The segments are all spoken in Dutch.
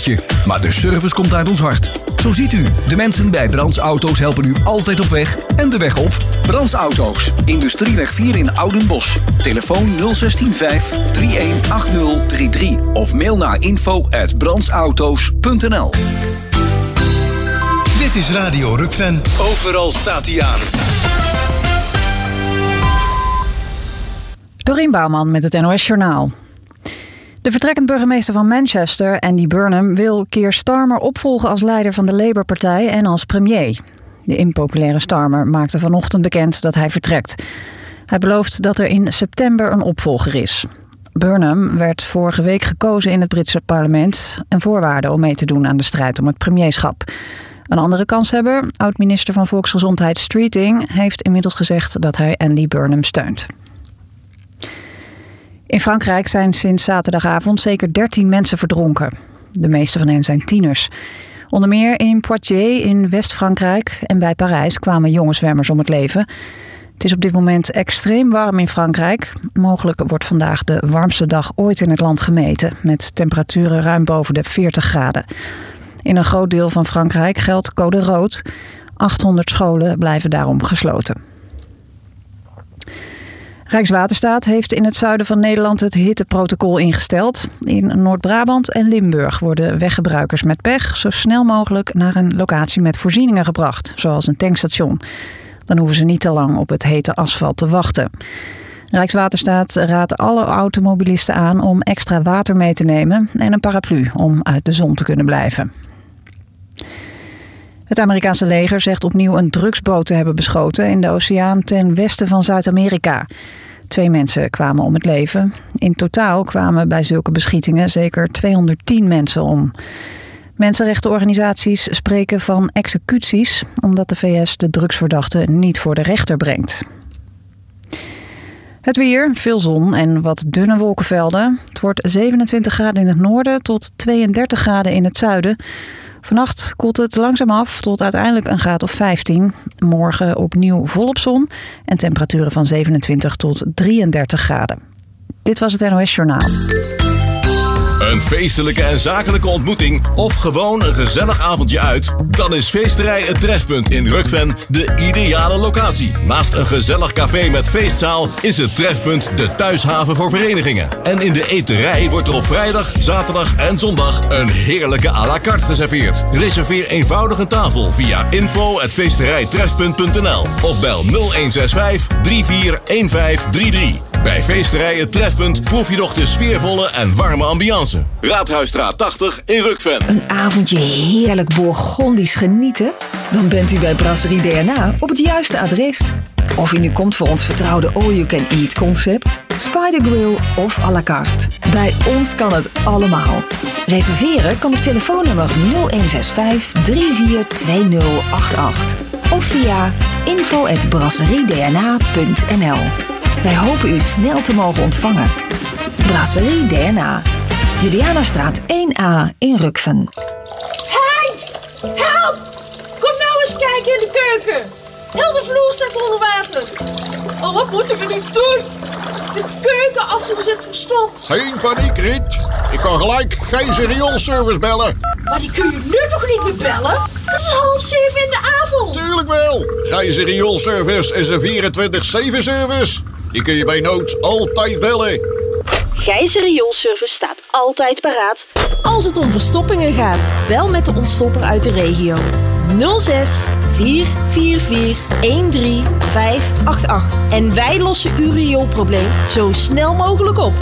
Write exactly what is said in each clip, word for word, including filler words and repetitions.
papiertje. Maar de service komt uit ons hart. Zo ziet u, de mensen bij Brands Auto's helpen u altijd op weg en de weg op. Brands Auto's, Industrieweg vier in Oudenbosch. Telefoon nul zes vijf drie een acht nul drie drie of mail naar info at brandsauto's punt n l. Dit is Radio Rukven. Overal staat hij aan. Dorien Bouwman met het N O S Journaal. De vertrekkend burgemeester van Manchester, Andy Burnham, wil Keir Starmer opvolgen als leider van de Labour-partij en als premier. De impopulaire Starmer maakte vanochtend bekend dat hij vertrekt. Hij belooft dat er in september een opvolger is. Burnham werd vorige week gekozen in het Britse parlement, een voorwaarde om mee te doen aan de strijd om het premierschap. Een andere kanshebber, oud-minister van Volksgezondheid Streeting, heeft inmiddels gezegd dat hij Andy Burnham steunt. In Frankrijk zijn sinds zaterdagavond zeker dertien mensen verdronken. De meeste van hen zijn tieners. Onder meer in Poitiers in West-Frankrijk en bij Parijs kwamen jonge zwemmers om het leven. Het is op dit moment extreem warm in Frankrijk. Mogelijk wordt vandaag de warmste dag ooit in het land gemeten, met temperaturen ruim boven de veertig graden. In een groot deel van Frankrijk geldt code rood. achthonderd scholen blijven daarom gesloten. Rijkswaterstaat heeft in het zuiden van Nederland het hitteprotocol ingesteld. In Noord-Brabant en Limburg worden weggebruikers met pech zo snel mogelijk naar een locatie met voorzieningen gebracht, zoals een tankstation. Dan hoeven ze niet te lang op het hete asfalt te wachten. Rijkswaterstaat raadt alle automobilisten aan om extra water mee te nemen en een paraplu om uit de zon te kunnen blijven. Het Amerikaanse leger zegt opnieuw een drugsboot te hebben beschoten in de oceaan ten westen van Zuid-Amerika. Twee mensen kwamen om het leven. In totaal kwamen bij zulke beschietingen zeker tweehonderdtien mensen om. Mensenrechtenorganisaties spreken van executies, omdat de V S de drugsverdachte niet voor de rechter brengt. Het weer, veel zon en wat dunne wolkenvelden. Het wordt zevenentwintig graden in het noorden tot tweeëndertig graden in het zuiden. Vannacht koelt het langzaam af tot uiteindelijk een graad of vijftien. Morgen opnieuw volop zon en temperaturen van zevenentwintig tot drieëndertig graden. Dit was het N O S Journaal. Een feestelijke en zakelijke ontmoeting of gewoon een gezellig avondje uit? Dan is Feesterij Het Trefpunt in Rukven de ideale locatie. Naast een gezellig café met feestzaal is het Trefpunt de thuishaven voor verenigingen. En in de eterij wordt er op vrijdag, zaterdag en zondag een heerlijke à la carte geserveerd. Reserveer eenvoudig een tafel via info at feesterijtrefpunt punt n l of bel nul een zes vijf drie vier een vijf drie drie. Bij Feesterij Het Trefpunt proef je nog de sfeervolle en warme ambiance. Raadhuisstraat tachtig in Rukven. Een avondje heerlijk Bourgondisch genieten? Dan bent u bij Brasserie D N A op het juiste adres. Of u nu komt voor ons vertrouwde all-you-can-eat concept, Spider Grill of à la carte. Bij ons kan het allemaal. Reserveren kan op telefoonnummer nul een zes vijf drie vier twee nul acht acht of via info at brasserie d n a punt n l. Wij hopen u snel te mogen ontvangen. Brasserie D N A. Julianastraat één A in Rukven. Hey! Help! Kom nou eens kijken in de keuken. Heel de vloer staat onder water. Oh, wat moeten we nu doen? De keukenafvoer zit verstomd. Geen paniek, Riet. Ik kan gelijk Gijzer rioolservice bellen. Maar die kun je nu toch niet meer bellen? Het is half zeven in de avond. Tuurlijk wel. Gijzer rioolservice is een vierentwintig zeven service. Die kun je bij nood altijd bellen. Gijzer rioolservice staat altijd paraat. Als het om verstoppingen gaat, bel met de ontstopper uit de regio. nul zes vier vier vier een drie vijf acht acht. En wij lossen uw rioolprobleem zo snel mogelijk op.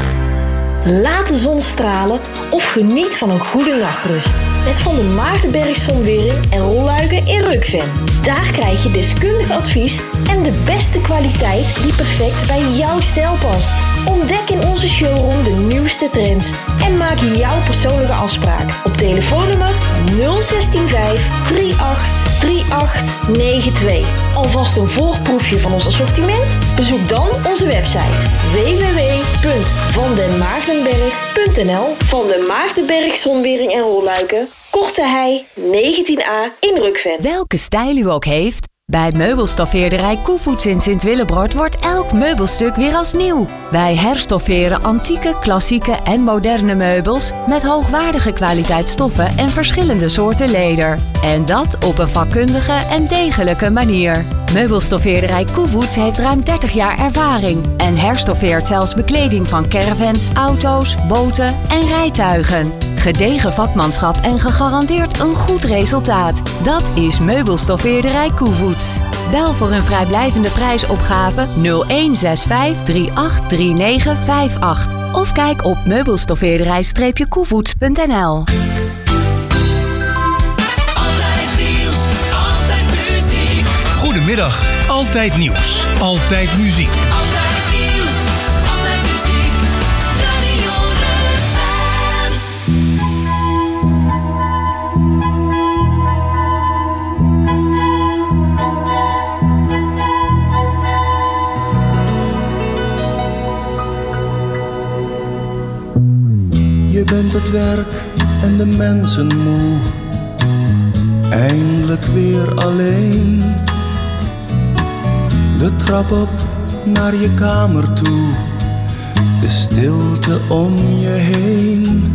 Laat de zon stralen of geniet van een goede nachtrust. Met Van der Maardenberg Zonwering en Rolluiken in Rukven. Daar krijg je deskundig advies en de beste kwaliteit die perfect bij jouw stijl past. Ontdek in onze showroom de nieuwste trends en maak jouw persoonlijke afspraak op telefoonnummer nul een zes vijf drie acht drie acht negen twee. Alvast een voorproefje van ons assortiment? Bezoek dan onze website w w w punt van den maardenberg punt n l. Van den Maardenberg Zonwering en Rolluiken, Korte Hei negentien A in Rukven. Welke stijl u ook heeft, Bij meubelstoffeerderij Koevoets in Sint-Willebrord wordt elk meubelstuk weer als nieuw. Wij herstofferen antieke, klassieke en moderne meubels met hoogwaardige kwaliteitsstoffen en verschillende soorten leder. En dat op een vakkundige en degelijke manier. Meubelstoffeerderij Koevoets heeft ruim dertig jaar ervaring en herstoffeert zelfs bekleding van caravans, auto's, boten en rijtuigen. Gedegen vakmanschap en gegarandeerd een goed resultaat. Dat is Meubelstoffeerderij Koevoets. Bel voor een vrijblijvende prijsopgave nul een zes vijf drie acht drie negen vijf acht of kijk op meubelstoffeerderij koevoets punt n l. Goedemiddag, Altijd Nieuws, Altijd Muziek. Altijd nieuws, altijd muziek, Radio Rugven. Je bent het werk en de mensen moe, eindelijk weer alleen. De trap op naar je kamer toe, de stilte om je heen.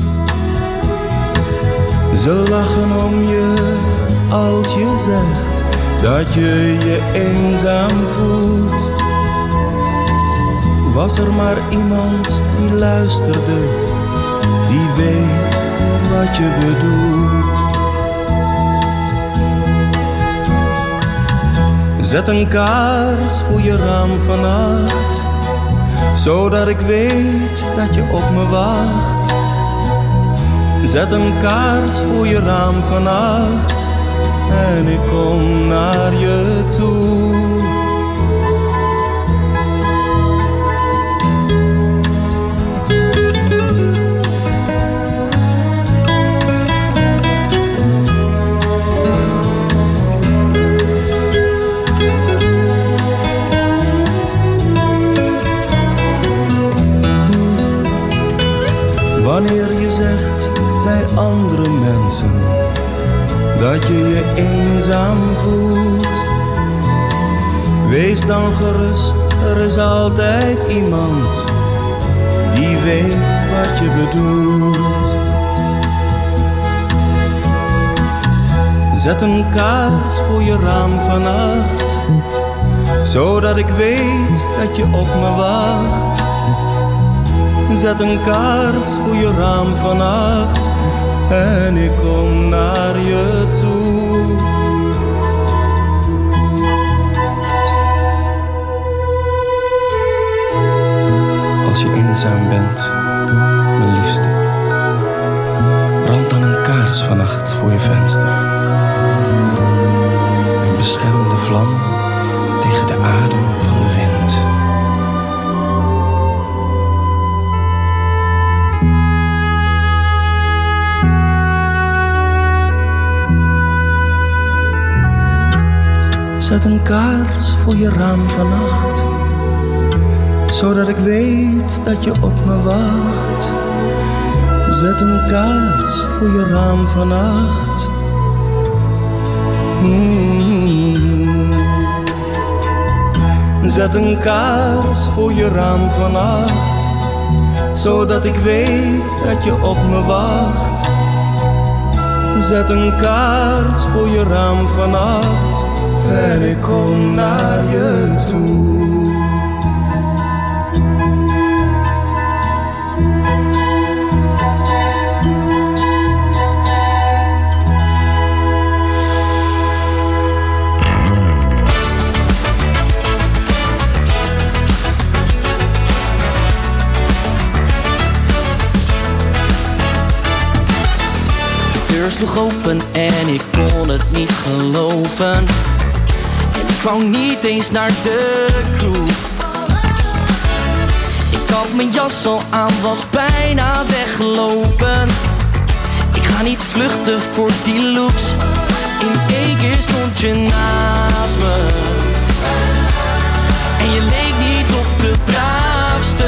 Ze lachen om je als je zegt dat je je eenzaam voelt. Was er maar iemand die luisterde, die weet wat je bedoelt. Zet een kaars voor je raam vannacht, zodat ik weet dat je op me wacht. Zet een kaars voor je raam vannacht en ik kom naar je toe. Wanneer je zegt bij andere mensen dat je je eenzaam voelt, wees dan gerust, er is altijd iemand die weet wat je bedoelt. Zet een kaars voor je raam vannacht, zodat ik weet dat je op me wacht. Zet een kaars voor je raam vannacht en ik kom naar je toe. Als je eenzaam bent, mijn liefste, brand dan een kaars vannacht voor je venster en bescherm de vlam tegen de adem van de wind. Zet een kaars voor je raam vannacht, zodat ik weet dat je op me wacht. Zet een kaars voor je raam vannacht. Mm-hmm. Zet een kaars voor je raam vannacht, zodat ik weet dat je op me wacht. Zet een kaars voor je raam vannacht en ik kom naar je toe. De deur sloeg open en ik kon het niet geloven. En ik wou niet eens naar de kroeg. Ik had mijn jas al aan, was bijna weggelopen. Ik ga niet vluchten voor die looks. In één keer stond je naast me. En je leek niet op de braafste.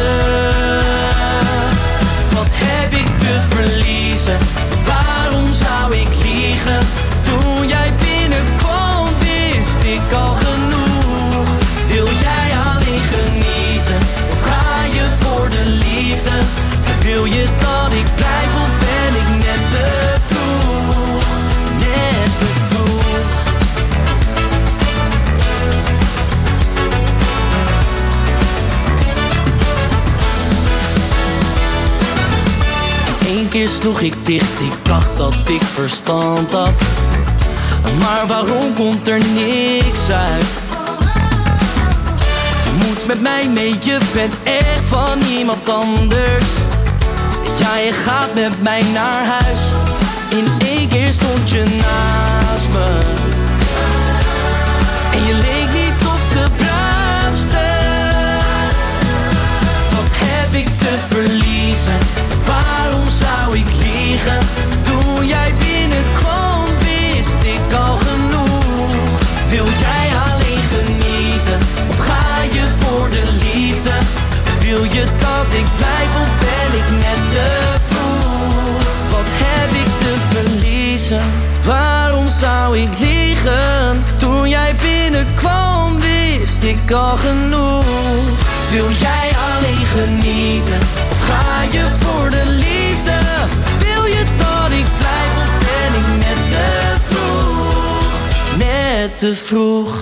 Wat heb ik te verliezen? Waarom zou ik liegen? Toen jij binnenkwam wist ik al keer sloeg ik dicht, ik dacht dat ik verstand had. Maar waarom komt er niks uit? Je moet met mij mee, je bent echt van iemand anders. Ja, je gaat met mij naar huis. In één keer stond je naast me. En je leek niet op de braafste. Wat heb ik te verliezen? Waarom zou ik liegen? Toen jij binnenkwam wist ik al genoeg. Wil jij alleen genieten? Of ga je voor de liefde? Wil je dat ik blijf of ben ik net te vroeg? Wat heb ik te verliezen? Waarom zou ik liegen? Toen jij binnenkwam wist ik al genoeg. Wil jij alleen genieten? Of ga je voor de liefde? Wil je dat ik blijf of ben ik net te vroeg? Net te vroeg.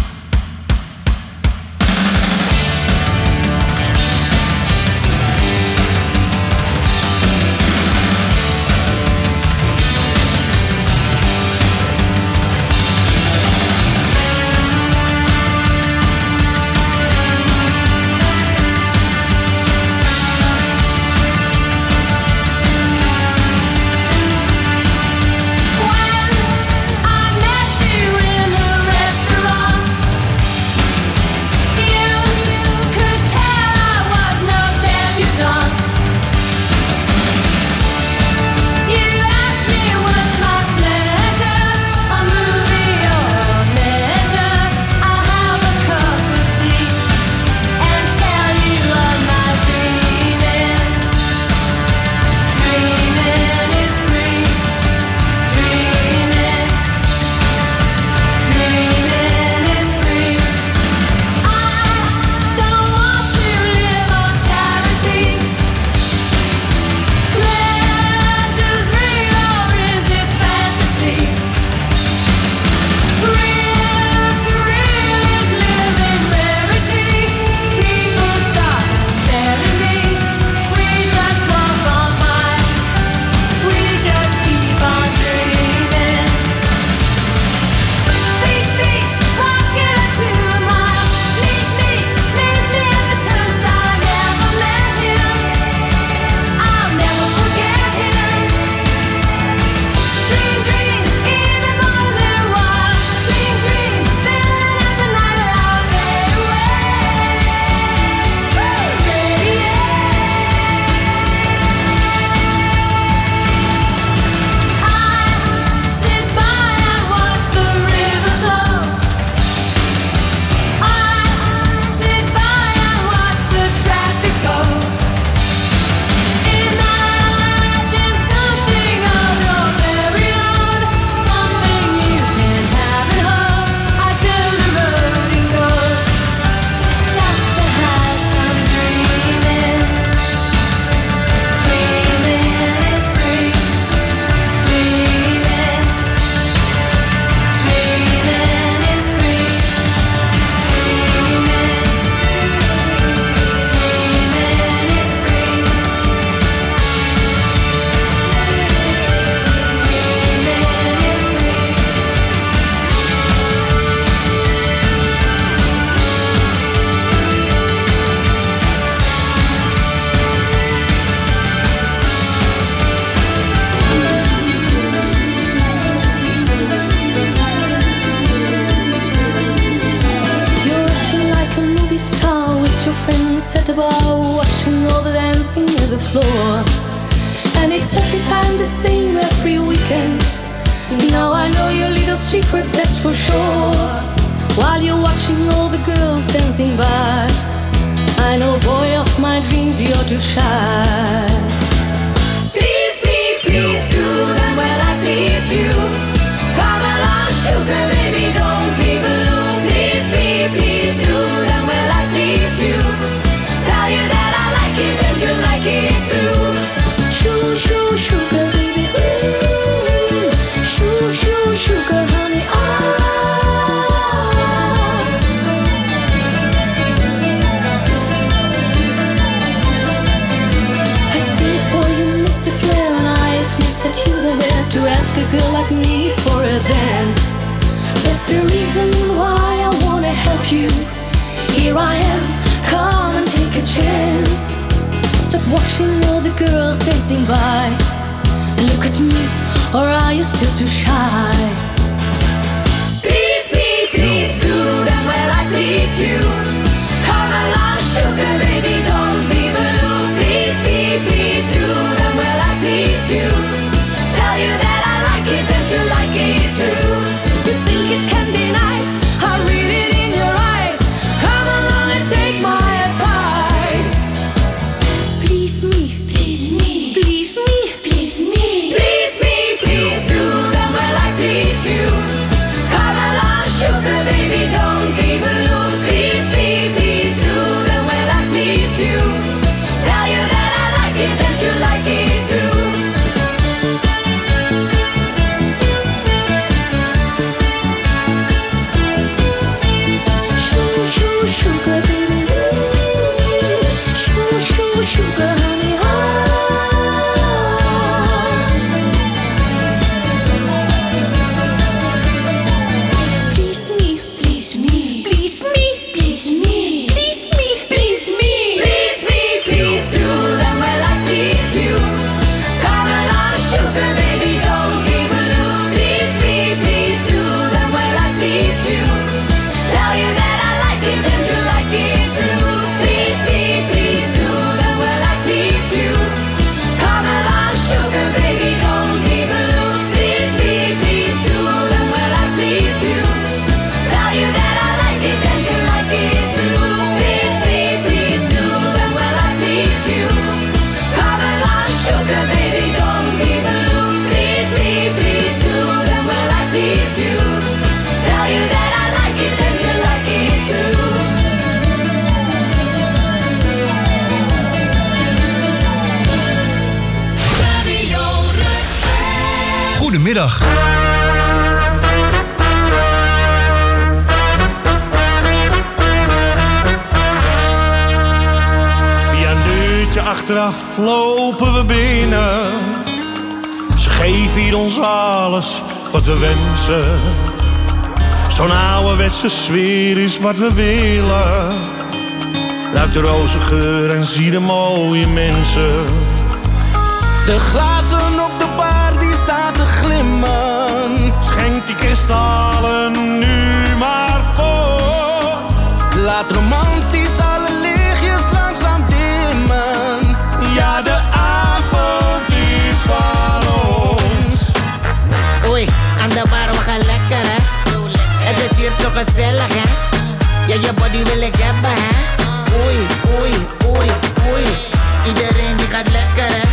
at the bar, watching all the dancing near the floor. And it's every time the same every weekend. Now I know your little secret, that's for sure. While you're watching all the girls dancing by, I know, boy of my dreams, you're too shy. Please me, please do them well, I please you. Come along, sugar baby, don't be blue. Please me, please do them well, I please you. Tell you that I like it and you like it too. Shoo, shoo, sugar baby, ooh. Shoo, shoo, sugar honey, oh. I see it, boy, you missed the flare and I a girl like me for a dance. That's the reason why I wanna help you. Here I am, come and take a chance. Stop watching all the girls dancing by. Look at me, or are you still too shy? Please me, please do them well I please you. Come along, sugar baby, don't be blue. Please me, please do them well I please you. Tell you that I like it and you like it too. You think it can be nice, I read it in your eyes. Come along and take my advice. Please me, please me, please me, please me, please me, please do them well I please you. Come along, sugar baby, don't be blue. Please me, please do them well I please you. Tell you that I like it and you like it too. Sugar baby, sugar, sugar, sugar honey, please me, please me, please me, please me, please me, please me, please me, please do them well I please you. Come along, sugar baby, don't be blue. Please me, please do them well I please you. Tell you that I like it and you like it too. Please me, please do them well I please you. Come along, sugar baby, don't be blue. Please me, please do them well I please you. Tell you that I like it and you like it too. Please me, please do them well I please you. Come along, sugar baby, don't be blue. Please me, please do them well I please you. Tell you that I like it and you like it too. Goedemiddag. Via een deurtje achteraf lopen we binnen. Ze geven hier ons alles wat we wensen. Zo'n ouderwetse sfeer is wat we willen. Ruik de rozengeur en zie de mooie mensen. De glazen op de bar die staan te glimmen. Schenk die kristallen nu maar voor. Laat romantisch alle lichtjes langzaam dimmen. Ja, de avond is van ons. Oei, aan de bar we gaan lekker hè. Het is hier zo gezellig hè. Ja, je body wil ik hebben hè. Oei, oei, oei, oei. Iedereen die gaat lekker hè.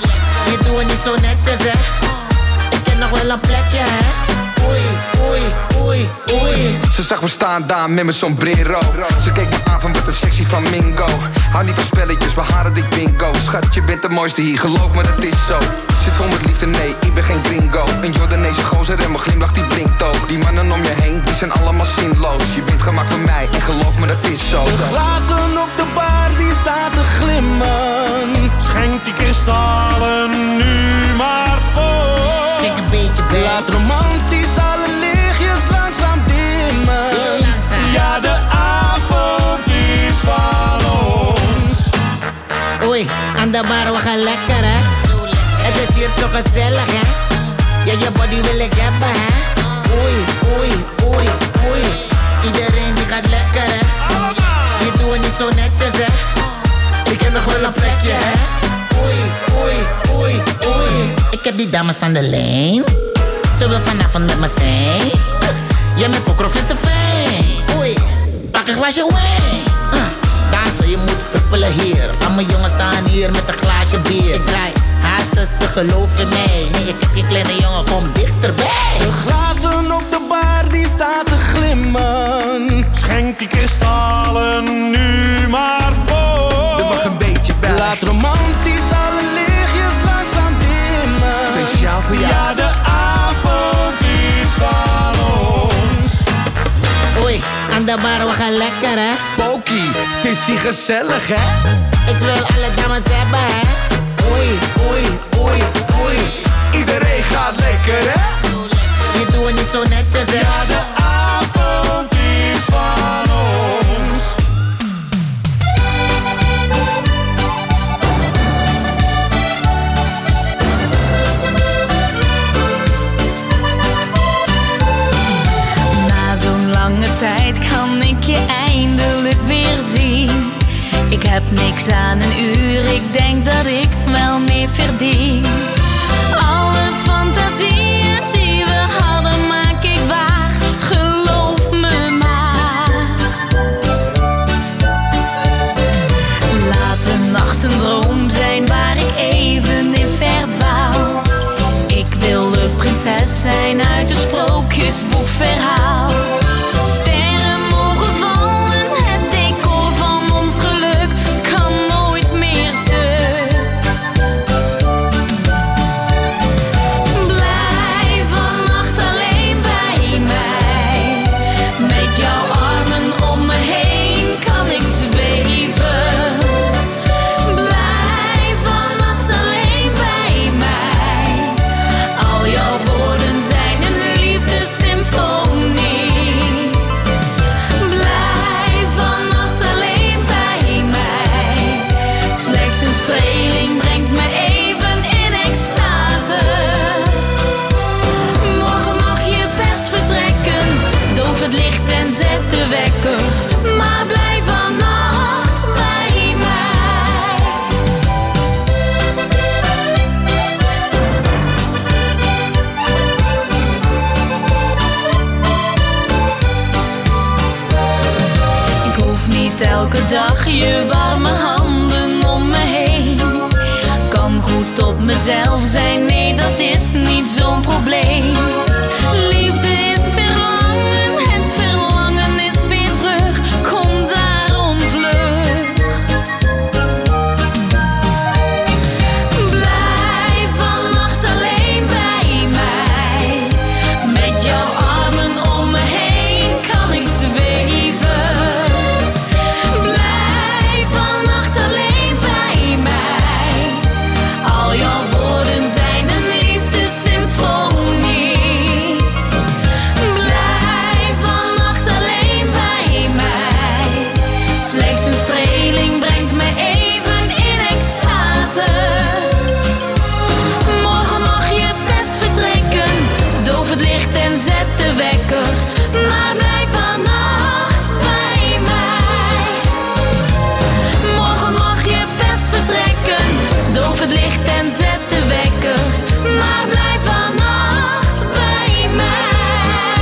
Je doet het niet zo netjes hè. Ik ken nog wel een plekje hè. Oei, oei, oei, oei. Ze zag me staan daar met mijn sombrero. Ze keek me aan van wat een sexy flamingo. Hou niet van spelletjes, we hadden dik bingo. Schat, je bent de mooiste hier, geloof me dat is zo. Zit vol met liefde, nee, ik ben geen gringo. Een Jordaanese gozer en mijn glimlach die blinkt ook. Die mannen om je heen, die zijn allemaal zinloos. Je bent gemaakt voor mij en geloof me dat is zo. De glazen op de bar die staan te glimmen. Schenk die kristallen nu maar voor. Schenk een beetje bij. Laat romantisch alle lichtjes langzaam dimmen. Heel langzaam. Ja, de avond is van ons. Oei, aan de bar we gaan lekker hè. Het is hier zo gezellig hè. Ja, je body wil ik hebben hè. Oei, oei, oei, oei. Iedereen die gaat lekker hè. Je doet het niet zo netjes hè. Ik heb nog wel een plekje hè. Oei, oei, oei, oei. Ik heb die dames aan de lijn. Ze wil vanavond met me zijn. Jij met pokrof is een fijn. Oei, pak een glaasje wijn. uh, Dansen, je moet huppelen hier. Al mijn jongens staan hier met een glaasje bier. Ik draai hazen, ze geloof in mij. Nee, ik heb geen kleine jongen, kom dichterbij. De glazen op de bar die staan te glimmen. Schenk die kristallen nu maar voor. Er mag een beetje bij. Laat romantisch alle lichtjes langzaam dimmen. Speciaal voor jou. Ja, de avond is van ons. Oei, aan de bar we gaan lekker hè. Pokie, het is hier gezellig hè. Ik wil alle dames hebben hè. Oei, oei, oei, oei. Iedereen gaat lekker hè. heb niks aan een uur, ik denk dat ik wel meer verdien. Alle fantasieën die we hadden maak ik waar, geloof me maar. Laat de nacht een droom zijn waar ik even in verdwaal. Ik wil de prinses zijn uit een sprookjesboekverhaal. Sterren mogen vallen, het decor van ons geluk, het kan nooit meer stuk. Blijf vannacht alleen bij mij, met jouw armen om me heen kan ik zweven. Blijf vannacht alleen bij mij, al jouw woorden zijn een liefdessymfonie. Blijf vannacht alleen bij mij, slechts een streeling brengt me even in extase. Morgen mag je best vertrekken, doof het licht en zet de wekker, maar blijf vannacht bij mij. Ik hoef niet elke dag je warme handen om me heen. Kan goed op mezelf zijn, nee dat is niet zo'n probleem. Liefde is verlangen, het verlangen is weer terug, kom daarom vlug. Blijf vannacht alleen bij mij, met jouw armen om me heen kan ik zweven. Blijf vannacht alleen bij mij, al jouw woorden zijn een liefdessymfonie. Blijf vannacht alleen bij mij, slechts een streeling brengt me even in extase. Morgen mag je best vertrekken, doof het licht en zet de wekker, maar blijf vannacht bij mij. Morgen mag je best vertrekken, doof het licht en zet de wekker, maar blijf vannacht bij mij.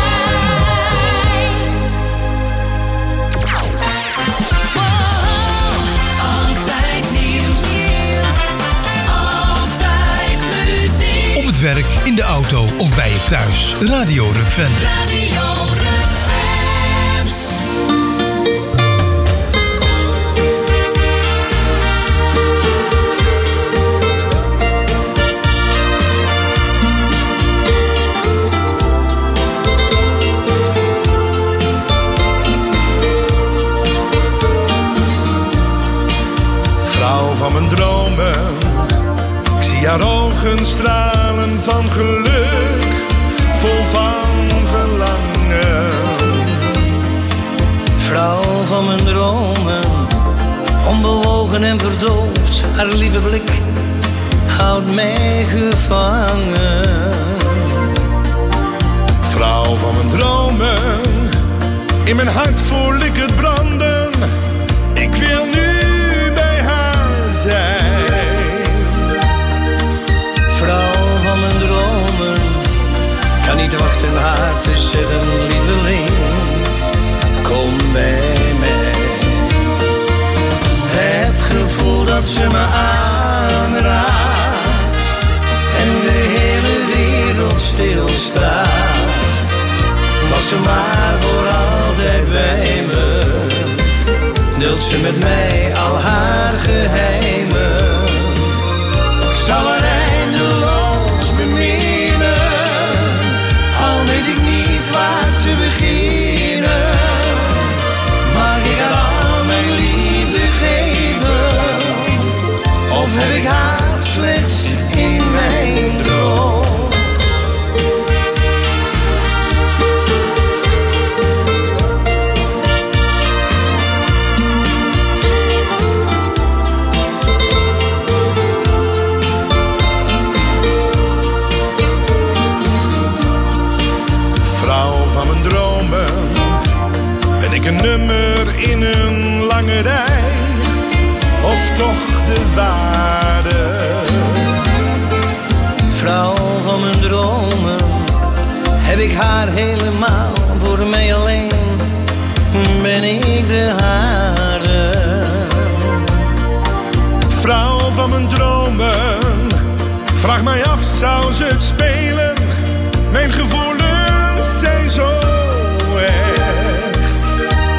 Altijd nieuws, altijd muziek. Op het werk, in de auto of bij je thuis. Radio Rukven. Radio Rukven. Vrouw van mijn dromen, ik zie haar ogen stralen van geluk, vol van verlangen. Vrouw van mijn dromen, onbewogen en verdoofd, haar lieve blik houdt mij gevangen. Vrouw van mijn dromen, in mijn hart voel ik het branden, ik wil nu bij haar zijn. Vrouw van mijn dromen, kan niet wachten haar te zeggen, lieveling, kom bij mij. Het gevoel dat ze me aanraakt en de hele wereld stilstaat, was ze maar voor altijd bij me, deelt ze met mij al haar geheimen. Ik zal haar eindeloos beminnen, al weet ik niet waar te beginnen. Mag ik haar al mijn liefde geven, of heb ik haar slechts in mijn droom? een nummer in een lange rij. toch de waarde. Vrouw van mijn dromen, heb ik haar helemaal voor mij alleen, ben ik de hare. Vrouw van mijn dromen, vraag mij af, zou ze het spelen? Mijn gevoelens zijn zo echt.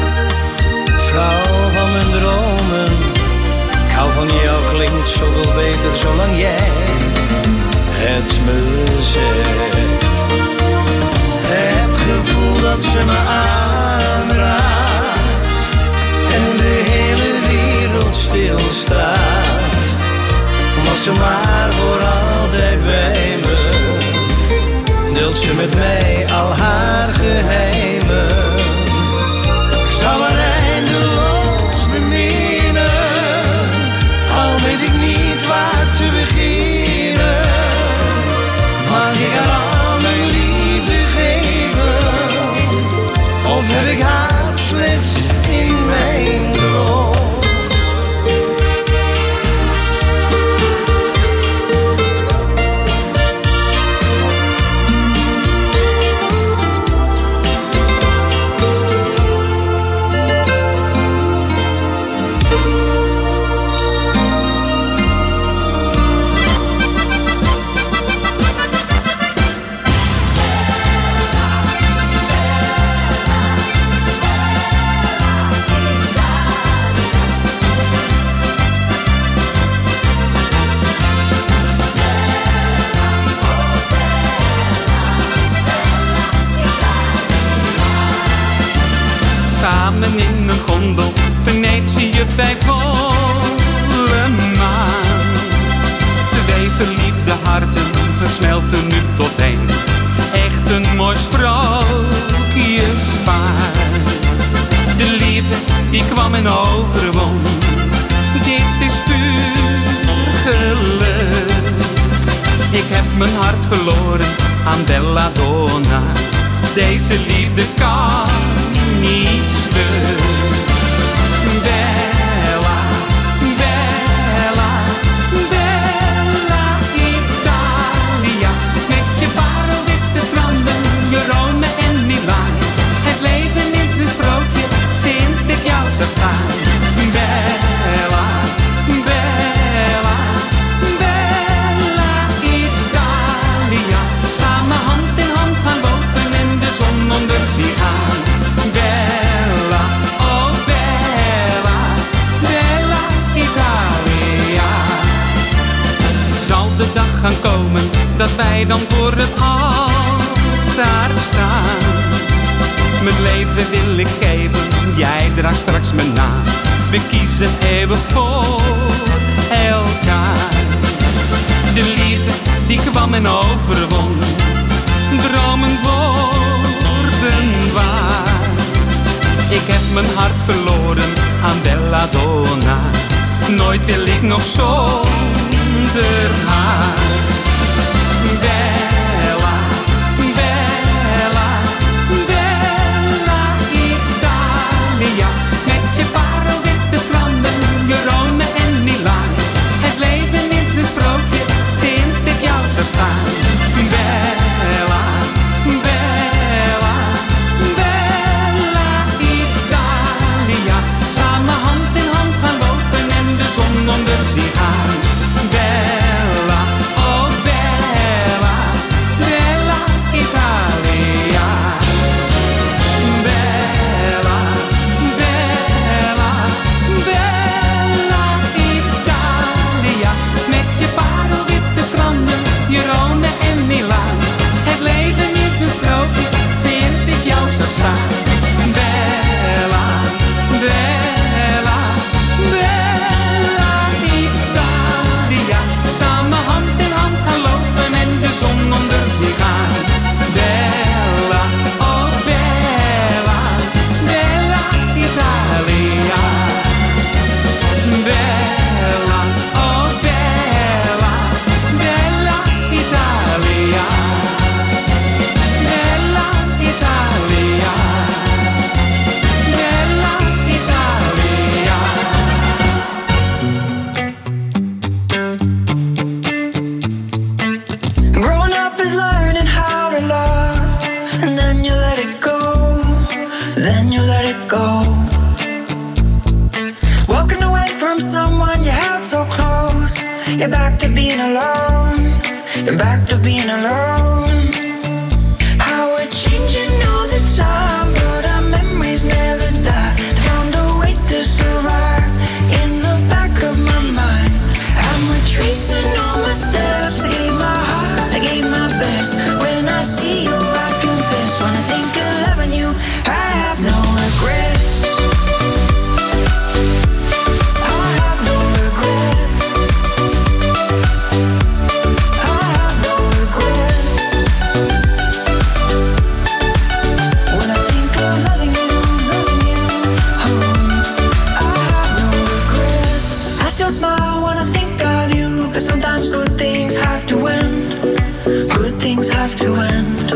Vrouw van mijn dromen, ik hou van jou, klinkt zoveel beter zolang jij het me zegt. Het gevoel dat ze me aanraakt en de hele wereld stilstaat, was ze maar voor altijd bij me, deelt ze met mij al haar geheimen. Ik zal haar eindeloos beminnen, al weet ik niet waar te beginnen. Mag ik haar al mijn liefde geven, of heb ik haar slechts in mijn droom? Samen in een gondel, Venetië bij volle maan. Twee verliefde harten versmelten nu tot één. Echt een mooi sprookjespaar. De liefde die kwam en overwon. Dit is puur geluk. Ik heb mijn hart verloren aan Belladonna. Deze liefde kan niet stuk. Bella, Bella, Bella Italia. Met je parelwitte stranden, je Rome en Milaan. Het leven is een sprookje sinds ik jou zag staan. Bella, Bella, Bella Italia. Samen hand in hand gaan lopen en de zon onder zien gaan. Bella, oh Bella, Bella Italia. Zal de dag gaan komen dat wij dan voor het altaar staan. Mijn leven wil ik geven, jij draagt straks mijn naam. We kiezen eeuwig voor elkaar. De liefde die kwam en overwon, dromen worden waar. Ik heb mijn hart verloren aan Belladonna. Nooit wil ik nog zonder haar. Bella, Bella, Bella Italia. Met je parelwitte stranden, je Rome en Milaan. Het leven is een sprookje sinds ik jou zag staan. Bella, Bella, Bella Italia. Samen hand in hand gaan lopen en de zon onder zien gaan. Bella, go. Walking away from someone you held so close. You're back to being alone. You're back to being alone. How we're changing all the time, but our memories never die. They found a way to survive in the back of my mind. I'm retracing all my steps. I gave my heart, I gave my best. When I see you, I confess. When I think of loving you, I have no regrets. I have no regrets. I have no regrets. When I think of loving you, loving you, oh, I have no regrets. I still smile when I think of you, but sometimes good things have to end. Good things have to end.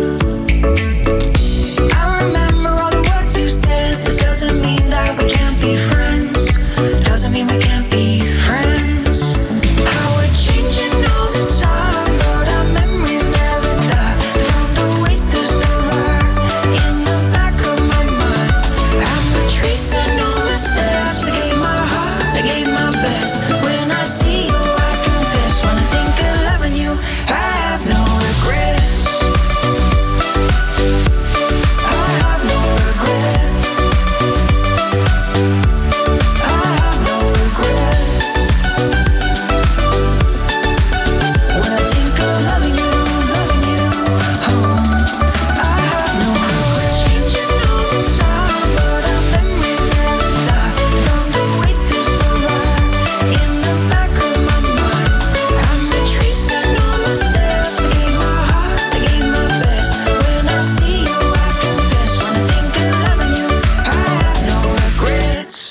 I remember all the words you said. This doesn't mean that we can't be friends. Doesn't mean we can't be friends. How we're changing all the time, but our memories never die. They found a way to survive in the back of my mind. I'm retracing all my steps. I gave my heart, I gave my best. When I see you, I confess. When I think of loving you, I have no regrets. I have no regrets. I have no regrets. When I think of loving you, loving you, oh, I have no regrets. Changing all the time, but our memories never die. They found a way to survive in the back of my mind. I'm retracing all my steps. I gave my heart, I gave my best. When I see you, I confess. When I think of loving you, I have no regrets.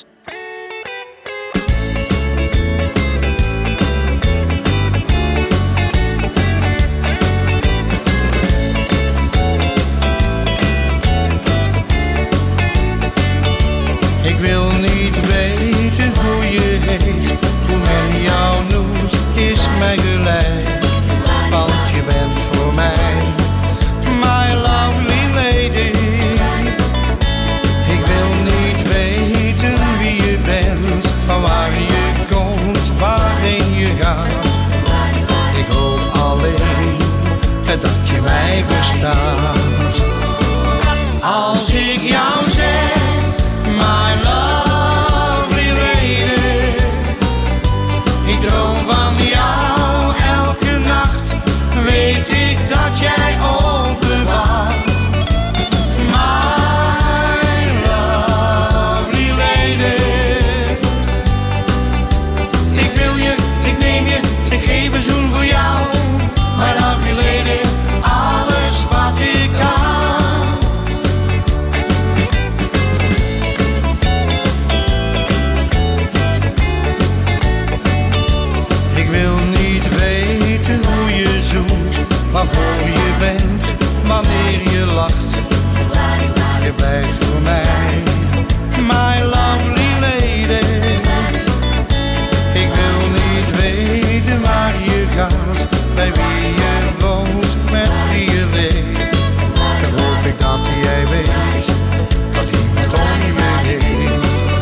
Ik wil niet weten hoe je heet. Hoe men jou noemt is mij gelijk. Want je bent voor mij my lovely lady. Ik wil niet weten wie je bent, van waar je komt, waarheen je gaat. Ik hoop alleen dat je mij verstaat. Als ik jou zeg, my lovely lady, ik droom van jou elke nacht, weet ik dat jij op me wacht. My lovely lady, ik wil je, ik neem je, ik geef een zoen voor jou. My lovely lady, alles wat ik kan. Ik wil niet weten hoe je zoent, waarvoor je bent, wanneer je lacht. Je blijft voor mij, my lovely lady. Ik wil niet weten waar je gaat, bij wie je woont, met wie je leeft. Dan hoop ik dat jij weet, dat iemand om je heeft.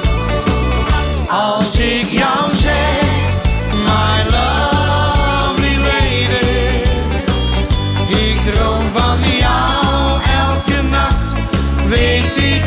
Als ik jou zeg, my lovely lady, ik droom van jou elke nacht, weet ik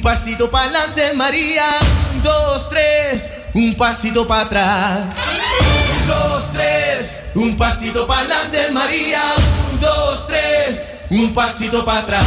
pasito para adelante, María. Un, dos, tres, un pasito para atrás. Un, dos, tres, un pasito para adelante, María. Un, dos, tres, un pasito para atrás.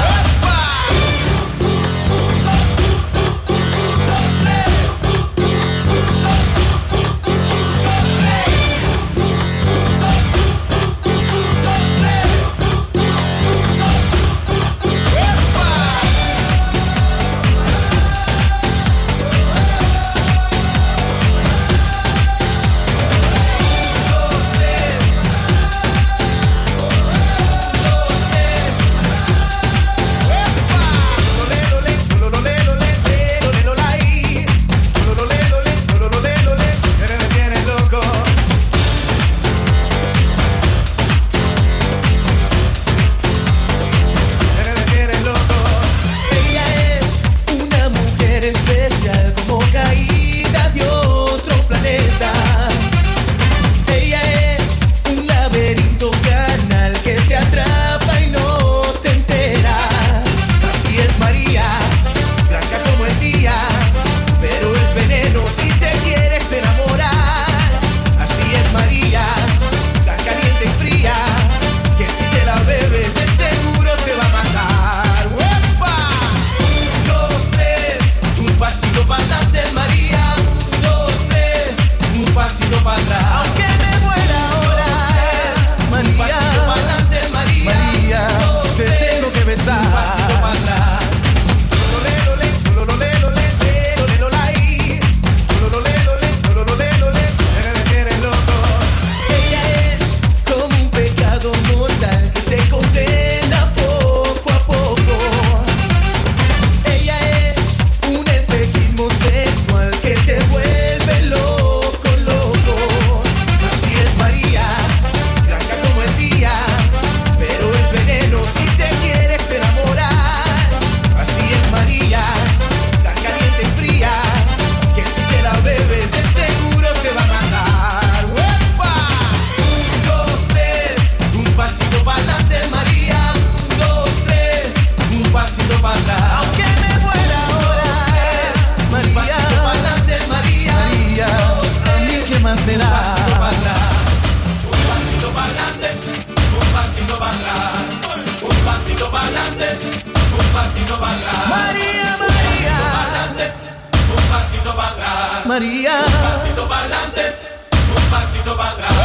María. Un pasito para adelante, un pasito para atrás.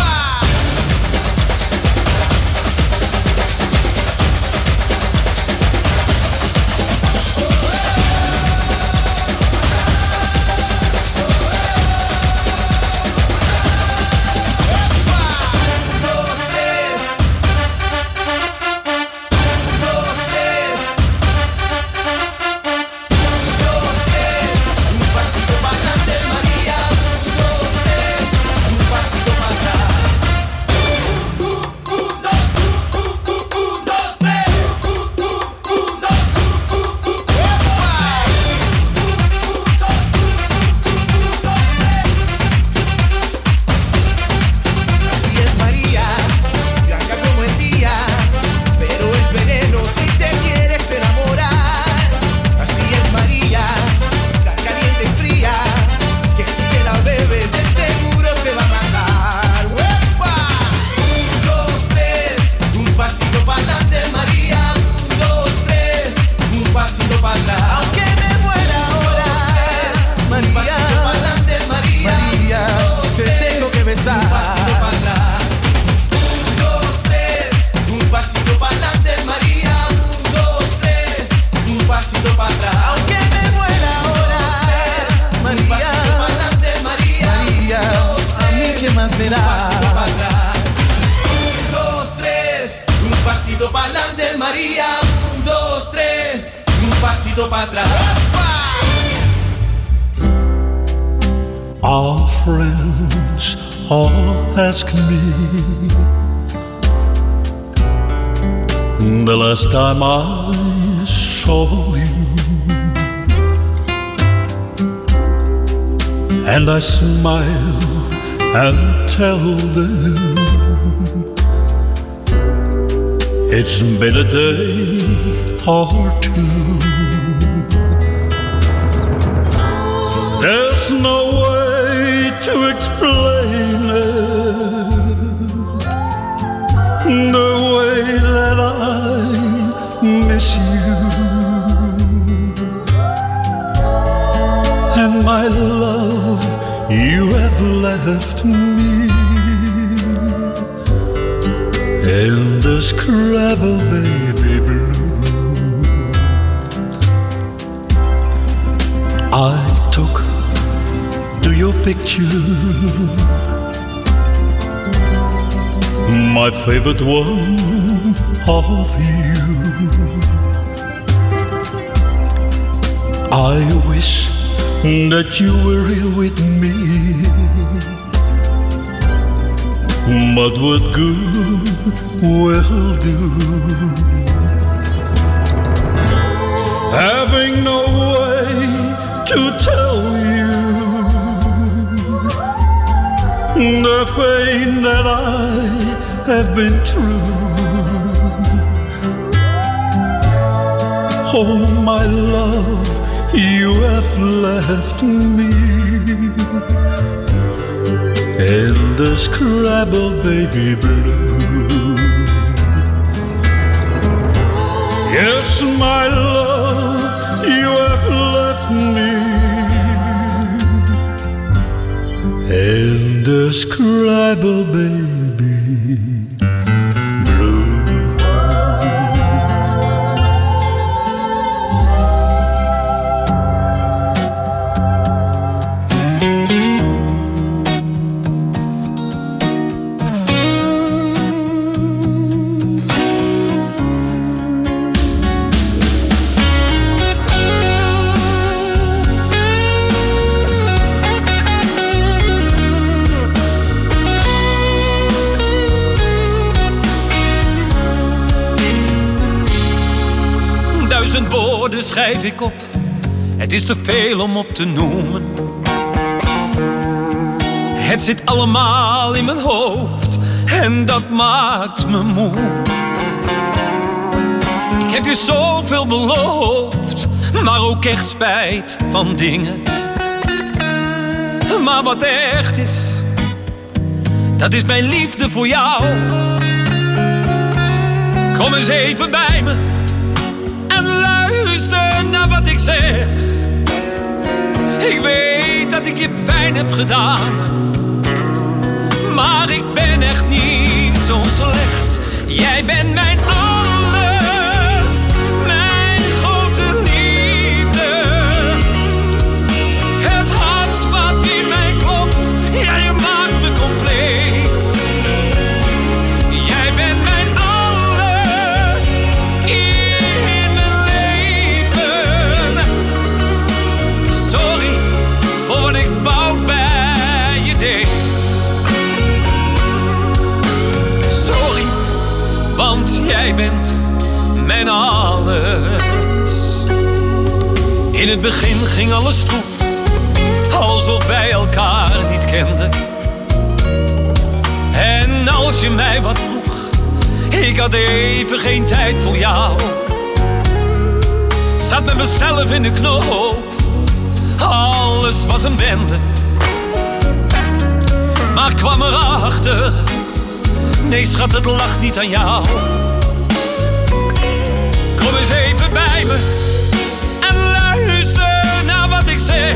Our friends all ask me the last time I saw you, and I smile and tell them it's been a day or two. There's no way to explain it, the way that I miss you, and my love, you have left me in the Scrabble baby blue. I took to your picture, my favorite one of you. I wish that you were here with me, but what good will do? Having no way to tell you the pain that I have been through. Oh, my love, you have left me in the Scrabble baby blue. Yes, my love, you have left me in the Scrabble baby blue. Duizend woorden schrijf ik op, het is te veel om op te noemen. Het zit allemaal in mijn hoofd en dat maakt me moe. Ik heb je zoveel beloofd, maar ook echt spijt van dingen. Maar wat echt is, dat is mijn liefde voor jou. Kom eens even bij me en luister naar wat ik zeg. Ik weet dat ik je pijn heb gedaan, maar ik ben echt niet zo slecht. Jij bent mijn alles, mijn grote liefde. Het hart wat in mij klopt, ja, je maakt me compleet. Jij bent mijn alles in mijn leven. Sorry voor wat ik fout bij je deed. Sorry, want jij bent mijn alles. In het begin ging alles stroef, alsof wij elkaar niet kenden. En als je mij wat vroeg, ik had even geen tijd voor jou. Zat met mezelf in de knoop, alles was een bende. Maar kwam erachter, nee schat, het lag niet aan jou. Kom eens even bij me en luister naar wat ik zeg.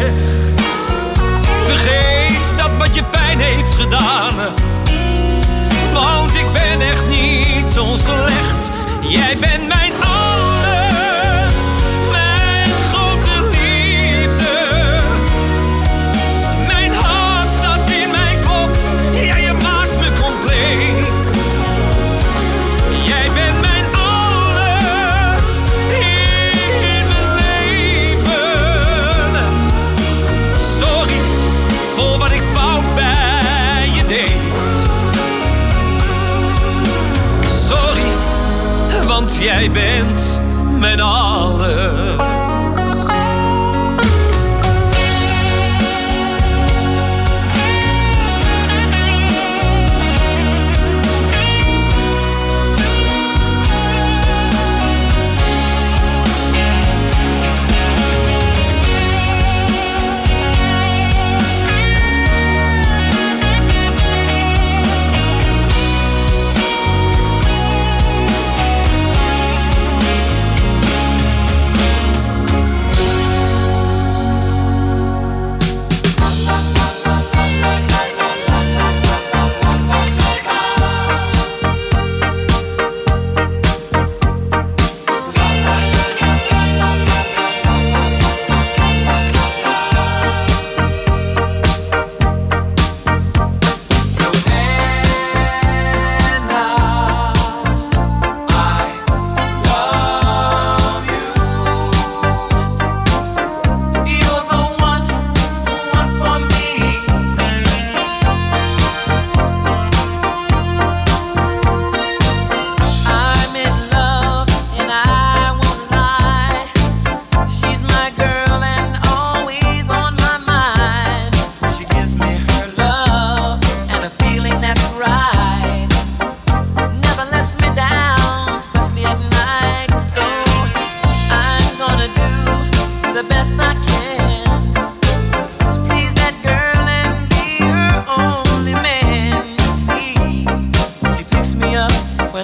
Vergeet dat wat je pijn heeft gedaan, want ik ben echt niet zo slecht. Jij bent mijn alles, mijn grote liefde. Mijn hart dat in mij klopt, ja, je maakt me compleet. Jij bent mijn alles in mijn leven. Sorry voor wat ik fout bij je deed. Sorry, want jij bent mijn alles.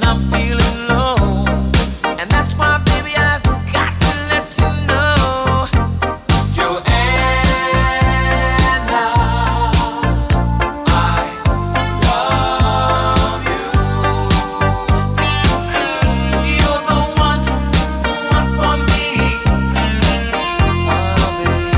when I'm feeling low. And that's why, baby, I've got to let you know, Joanna, I love you. You're the one, one for me, oh, baby.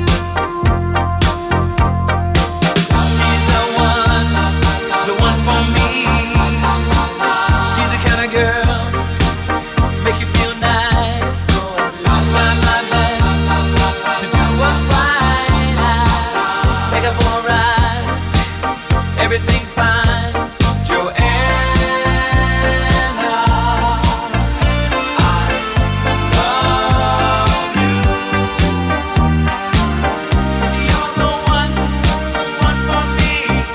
She's the one, the one for me. She's the kind of girl make you feel nice. So I'll try my best to do what's right. I take her for a ride. Everything's fine, Joanna. I love you. You're the one, one for me.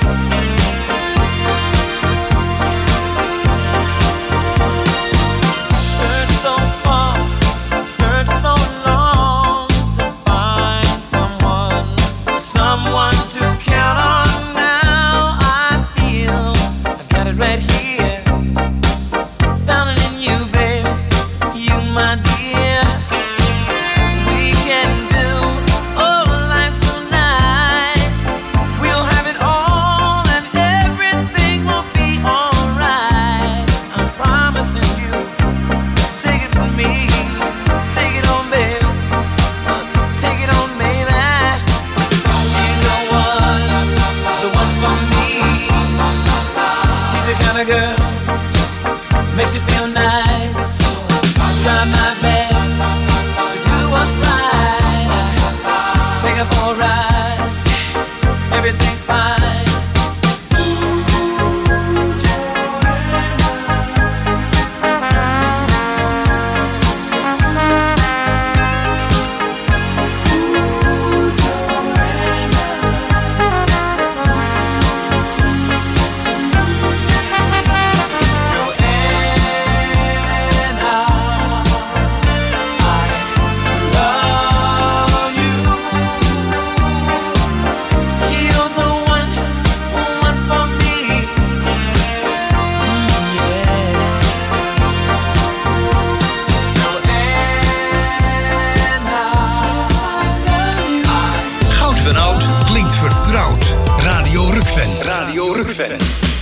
Search so far, search so long to find someone, someone to count on now. I feel I've got it right here. Found it in you, baby, you my dear. We can build oh life so nice. We'll have it all and everything will be alright. I'm promising you. Take it from me, take it on, baby. Uh, Take it on, baby. She's the one, the one for me. She's the kind of girl makes you feel nice. I'll try my best to do what's right. Take her for a ride. Everything's fine. Love you. You're the one, one for me. Mm, yeah. Goud van Oud klinkt vertrouwd. Radio Rukven. Radio Rukven.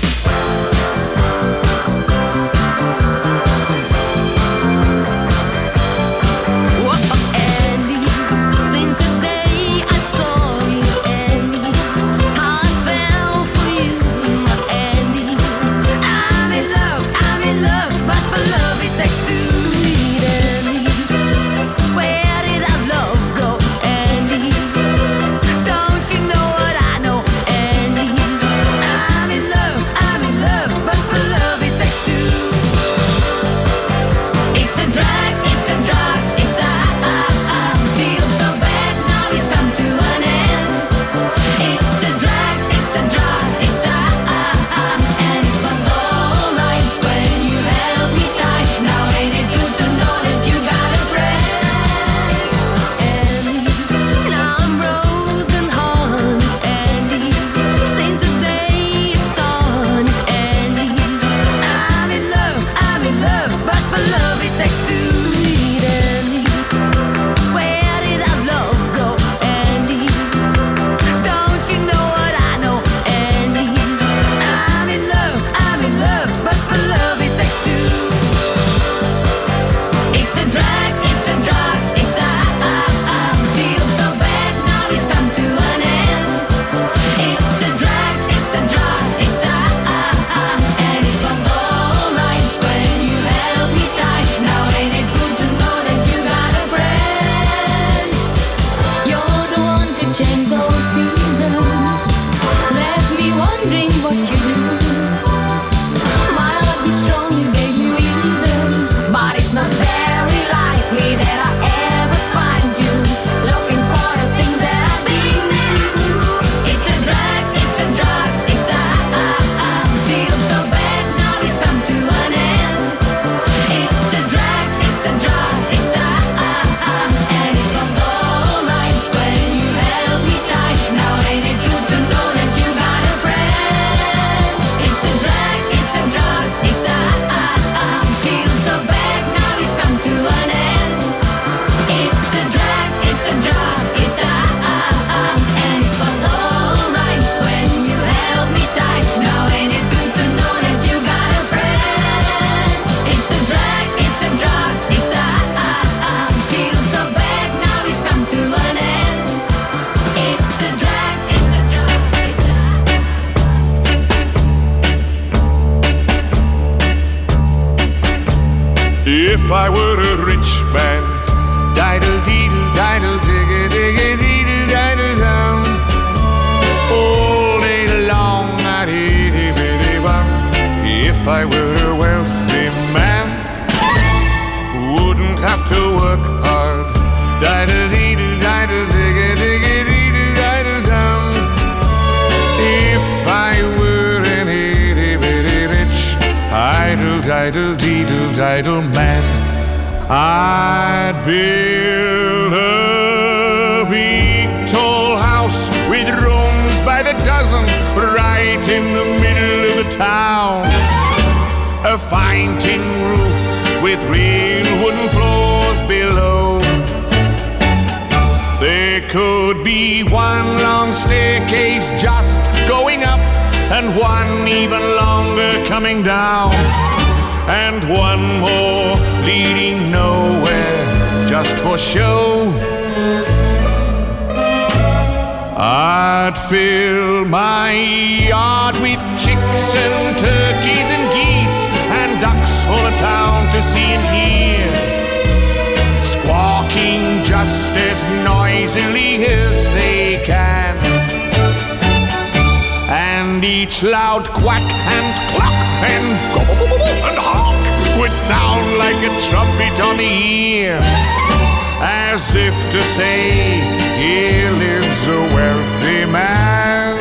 Since the day I saw you, Annie, I fell for you, my Annie. I'm in love, I'm in love, but for love it takes two, sweet Annie. Where did our love go, Annie? Don't you know what I know, Annie? I'm in love, If I were a rich man, diddle deedle diddle digga digga deedle diddle down. All day long I'd itty bitty bum. If I were a wealthy man, wouldn't have to work hard. Diddle deedle diddle digga digga deedle diddle down. If I were an itty bitty rich, idle diddle deedle diddle man, I'd build a big tall house with rooms by the dozen right in the middle of the town. A fine tin roof with real wooden floors below. There could be one long staircase just going up, and one even longer coming down, and one more leading nowhere just for show. I'd fill my yard with chicks and turkeys and geese and ducks for the town to see and hear, squawking just as noisily as they can. And each loud quack and cluck and gobble and honk would sound like a trumpet on the ear, as if to say, here lives a wealthy man.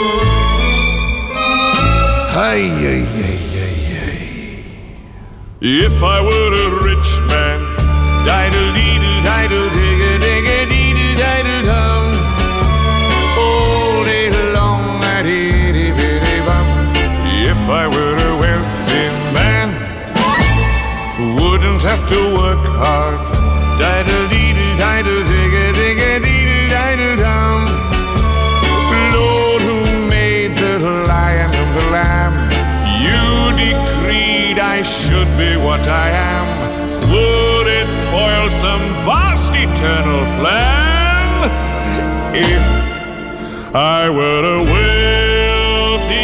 Hey, hey, hey, hey, hey. If I were a rich man, diddle deedle diddle digga digga deedle diddle dum. All day long I'd itty bitty bum. If I were a wealthy man, wouldn't have to work hard. Diddle deedle diddle digga digga deedle diddle dum. Lord, who made the lion and the lamb, you decreed I should be what I am. Would it spoil some vast eternal plan if I were a wealthy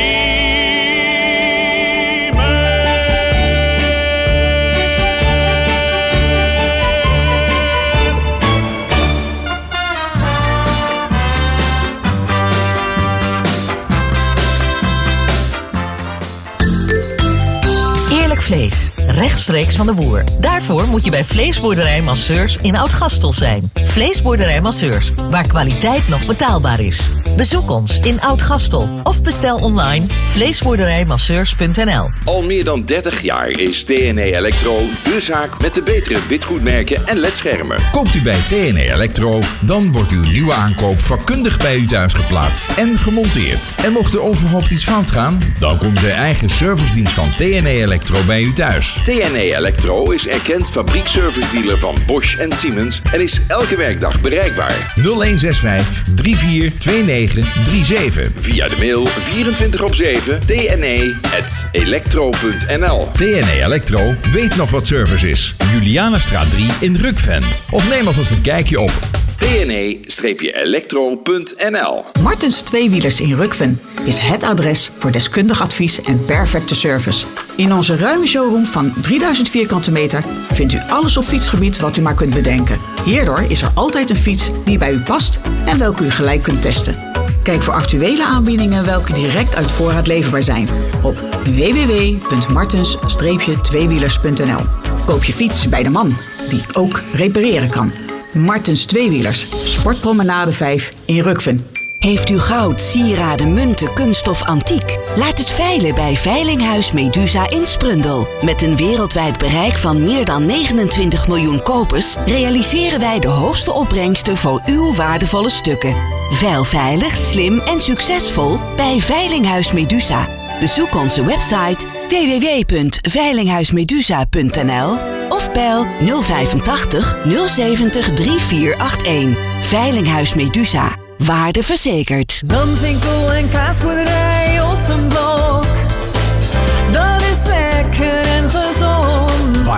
Vlees, rechtstreeks van de boer. Daarvoor moet je bij Vleesboerderij Masseurs in Oud-Gastel zijn. Vleesboerderij Masseurs, waar kwaliteit nog betaalbaar is. Bezoek ons in Oud-Gastel of bestel online vleesboerderijmasseurs punt n l. Al meer dan dertig jaar is T N E Electro de zaak met de betere witgoedmerken en ledschermen. Koopt u bij T N E Electro, dan wordt uw nieuwe aankoop vakkundig bij u thuis geplaatst en gemonteerd. En mocht er onverhoopt iets fout gaan, dan komt de eigen servicedienst van T N E Electro bij u thuis. T N E Electro is erkend fabriekservice-dealer van Bosch en Siemens en is elke werkdag bereikbaar. nul een zes vijf drie vier twee negen drie zeven. Via de mail vierentwintig op zeven t n e at electro punt n l. T N E Electro weet nog wat service is. Julianastraat drie in Rukven. Of neem alvast een kijkje op t n e electro punt n l. Martens Tweewielers in Rukven is het adres voor deskundig advies en perfecte service. In onze ruime showroom van drieduizend vierkante meter vindt u alles op fietsgebied wat u maar kunt bedenken. Hierdoor is er altijd een fiets die bij u past en welke u gelijk kunt testen. Kijk voor actuele aanbiedingen welke direct uit voorraad leverbaar zijn op w w w punt martens tweewielers punt n l. Koop je fiets bij de man die ook repareren kan. Martens Tweewielers, Sportpromenade vijf in Rukven. Heeft u goud, sieraden, munten, kunststof, antiek? Laat het veilen bij Veilinghuis Medusa in Sprundel. Met een wereldwijd bereik van meer dan negenentwintig miljoen kopers realiseren wij de hoogste opbrengsten voor uw waardevolle stukken. Veil veilig, slim en succesvol bij Veilinghuis Medusa. Bezoek onze website w w w punt veilinghuismedusa punt n l of bel nul vijfentachtig nul zeventig drie vier acht een. Veilinghuis Medusa. Waarde verzekerd. Landwinkel en kaasboerderij Ossenblok. Dat is lekker en gezond. Waar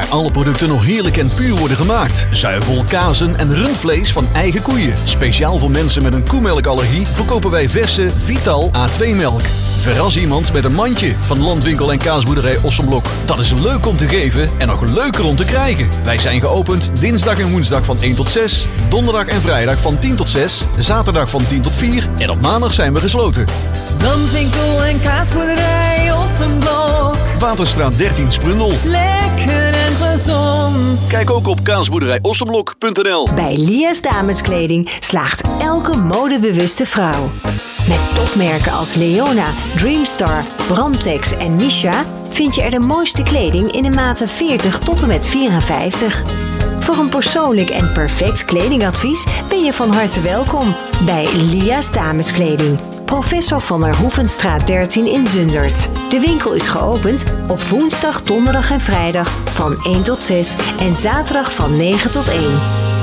alle producten nog heerlijk en puur worden gemaakt. Zuivel, kazen en rundvlees van eigen koeien. Speciaal voor mensen met een koemelkallergie verkopen wij verse Vital A twee melk. Verras iemand met een mandje van Landwinkel en Kaasboerderij Ossenblok. Dat is leuk om te geven en nog leuker om te krijgen. Wij zijn geopend dinsdag en woensdag van één tot zes, donderdag en vrijdag van tien tot zes, zaterdag van tien tot vier en op maandag zijn we gesloten. Landwinkel en Kaasboerderij Ossenblok. Waterstraat dertien Sprundel. Lekker en gezond. Kijk ook op kaasboerderij ossenblok punt n l. Bij Lia's Dameskleding slaagt elke modebewuste vrouw. Met topmerken als Leona, Dreamstar, Brandtex en Misha vind je er de mooiste kleding in de maten veertig tot en met vierenvijftig. Voor een persoonlijk en perfect kledingadvies ben je van harte welkom bij Lia's Dameskleding. Professor van der Hoevenstraat dertien in Zundert. De winkel is geopend op woensdag, donderdag en vrijdag van één tot zes en zaterdag van negen tot één.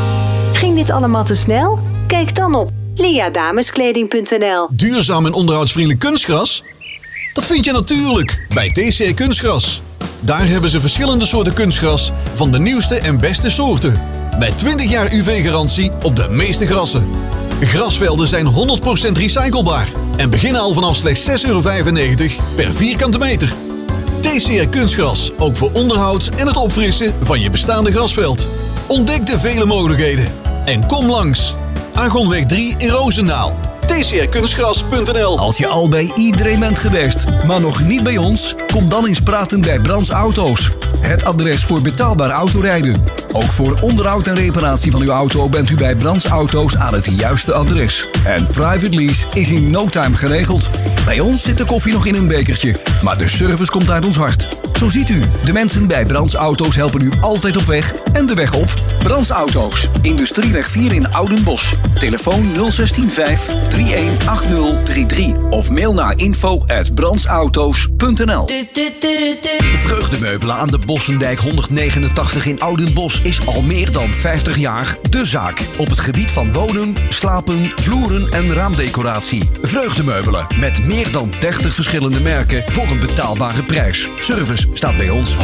Ging dit allemaal te snel? Kijk dan op lia dameskleding punt n l. Duurzaam en onderhoudsvriendelijk kunstgras? Dat vind je natuurlijk bij T C R Kunstgras. Daar hebben ze verschillende soorten kunstgras van de nieuwste en beste soorten. Met twintig jaar U V-garantie op de meeste grassen. Grasvelden zijn honderd procent recyclebaar en beginnen al vanaf slechts zes euro vijfennegentig per vierkante meter. T C R Kunstgras, ook voor onderhoud en het opfrissen van je bestaande grasveld. Ontdek de vele mogelijkheden en kom langs. Argonweg drie in Roosendaal. T C R kunstgras punt n l. Als je al bij iedereen bent geweest, maar nog niet bij ons, kom dan eens praten bij Brands Auto's. Het adres voor betaalbaar autorijden. Ook voor onderhoud en reparatie van uw auto bent u bij Brands Auto's aan het juiste adres. En private lease is in no time geregeld. Bij ons zit de koffie nog in een bekertje, maar de service komt uit ons hart. Zo ziet u, de mensen bij Brands Auto's helpen u altijd op weg en de weg op. Brands Auto's, Industrieweg vier in Oudenbosch. Telefoon nul zes vijf drie een acht nul drie drie of mail naar info at brandsauto's punt n l. Vreugdemeubelen aan de Bossendijk honderdnegenentachtig in Oudenbosch is al meer dan vijftig jaar de zaak. Op het gebied van wonen, slapen, vloeren en raamdecoratie. Vreugdemeubelen met meer dan dertig verschillende merken voor een betaalbare prijs. Service staat bij ons